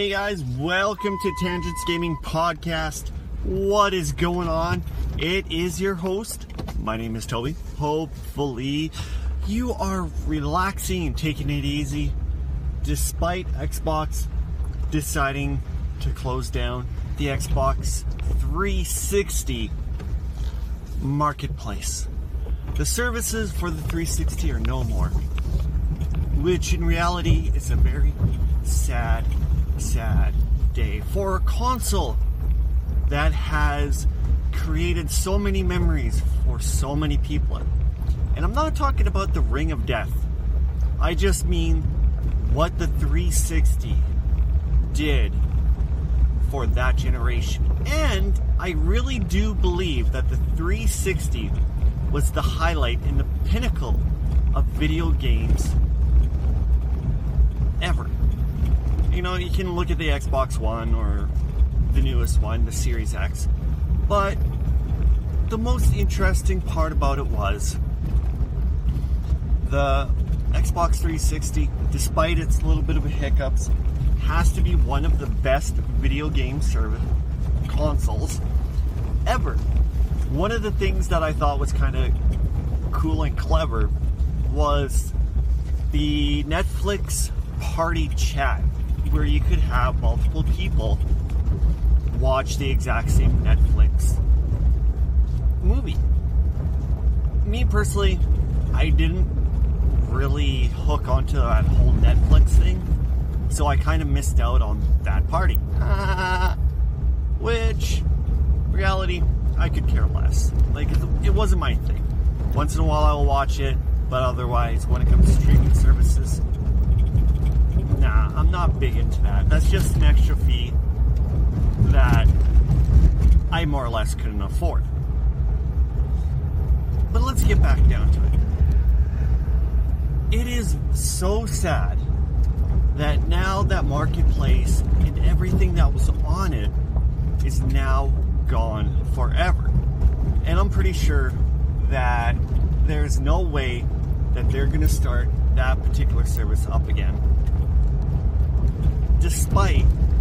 Hey guys, welcome to Tangents Gaming Podcast. What is going on? It is your host. My name is Toby. Hopefully you are relaxing and taking it easy despite Xbox deciding to close down the Xbox 360 marketplace. The services for the 360 are no more, which in reality is a very sad day for a console that has created so many memories for so many people. And I'm not talking about the Ring of Death. I just mean what the 360 did for that generation. And I really do believe that the 360 was the highlight and the pinnacle of video games ever. You know, you can look at the Xbox One or the newest one, the Series X, but the most interesting part about it was the Xbox 360, despite its little bit of hiccups, has to be one of the best video game service consoles ever. One of the things that I thought was kind of cool and clever was the Netflix party chat, where you could have multiple people watch the exact same Netflix movie. Me personally, I didn't really hook onto that whole Netflix thing, so I kind of missed out on that party. Which, reality, I could care less. Like, it wasn't my thing. Once in a while I'll watch it, but otherwise, when it comes to streaming services, nah, I'm not big into that. That's just an extra fee that I more or less couldn't afford. But let's get back down to it. It is so sad that now that marketplace and everything that was on it is now gone forever. And I'm pretty sure that there's no way that they're going to start that particular service up again, despite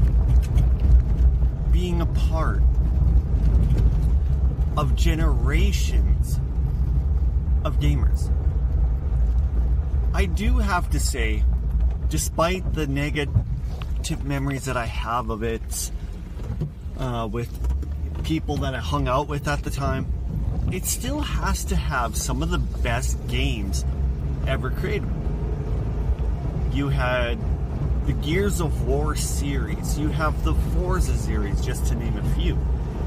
being a part of generations of gamers. I do have to say, despite the negative memories that I have of it, with people that I hung out with at the time, it still has to have some of the best games ever created. You had the Gears of War series, you have the Forza series, just to name a few.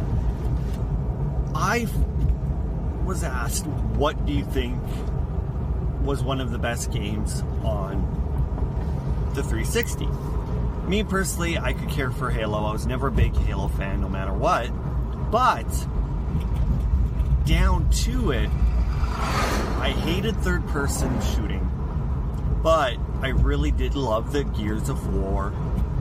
I was asked, what do you think was one of the best games on the 360? Me personally, I could care for Halo. I was never a big Halo fan, no matter what. But down to it, I hated third-person shooting, but I really did love the Gears of War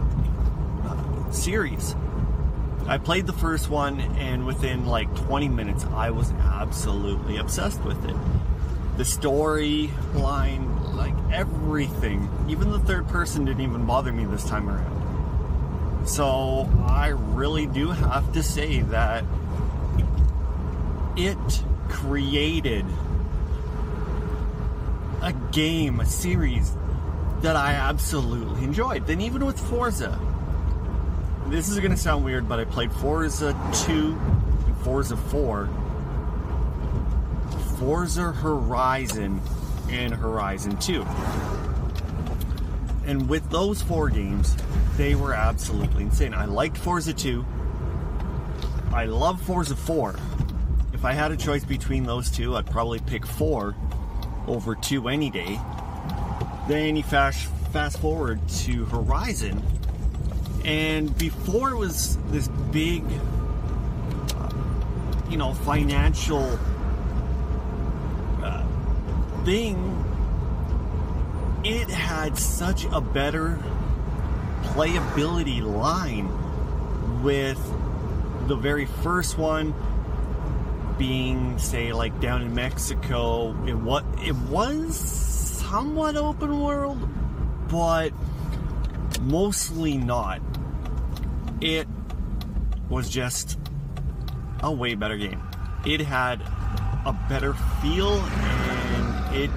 series. I played the first one, and within like 20 minutes, I was absolutely obsessed with it. The storyline, like everything, even the third person didn't even bother me this time around. So I really do have to say that it created a game, a series that I absolutely enjoyed. Then even with Forza, this is going to sound weird, but I played Forza 2 and Forza 4, Forza Horizon, and Horizon 2. And with those four games, they were absolutely insane. I liked Forza 2. I love Forza 4. If I had a choice between those two, I'd probably pick 4 over 2 any day. Then you fast forward to Horizon, and before it was this big, financial thing, it had such a better playability line, with the very first one being, say, like down in Mexico. It was somewhat open world, but mostly not. it was just a way better game. It had a better feel, and it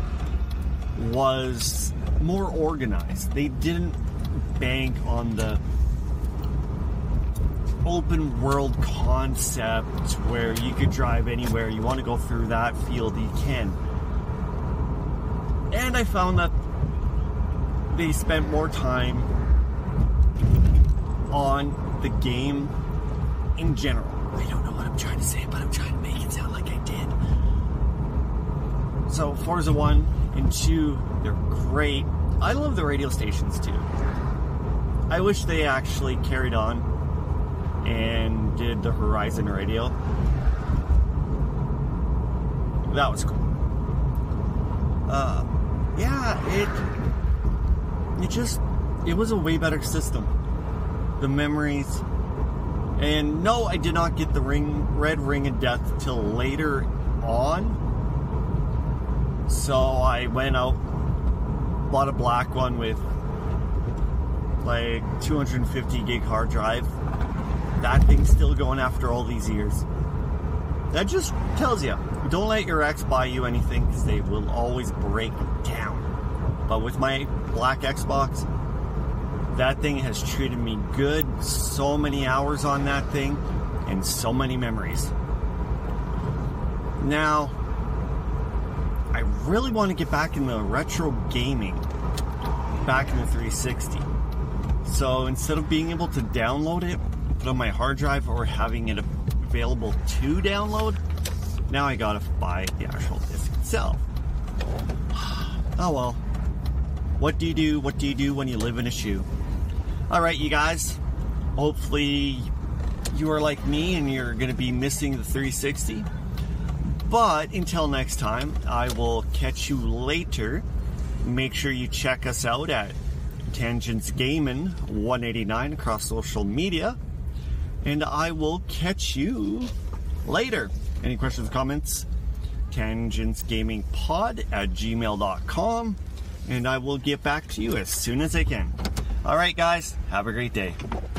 was more organized. They didn't bank on the open world concept where you could drive anywhere you want to go through that field, you can. And I found that they spent more time on the game in general. I don't know what I'm trying to say, but I'm trying to make it sound like I did. So Forza 1 and 2, they're great. I love the radio stations too. I wish they actually carried on and did the Horizon radio. That was cool. It was a way better system. The memories. And no, I did not get the red ring of death till later on. So I went out, bought a black one with like 250 gig hard drive. That thing's still going after all these years. That just tells you, don't let your ex buy you anything, because they will always break down. But with my black Xbox, that thing has treated me good. So many hours on that thing, and so many memories. Now, I really want to get back in the retro gaming, back in the 360. So instead of being able to download it, put on my hard drive, or having it available to download, now I gotta buy the actual disc itself. Oh well. What do you do when you live in a shoe? Alright, you guys. Hopefully you are like me and you're gonna be missing the 360. But until next time, I will catch you later. Make sure you check us out at Tangents Gaming 189 across social media. And I will catch you later. Any questions, comments? tangentsgamingpod@gmail.com. And I will get back to you as soon as I can. Alright guys, have a great day.